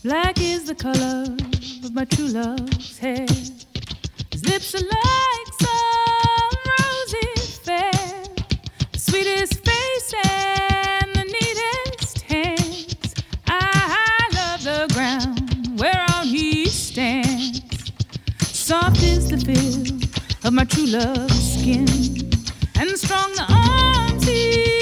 Black is the color of my true love's hair. His lips are like some rosy fair, the sweetest face and the neatest hands. I love the ground whereon he stands. Soft is the feel of my true love's skin, and strong the arms he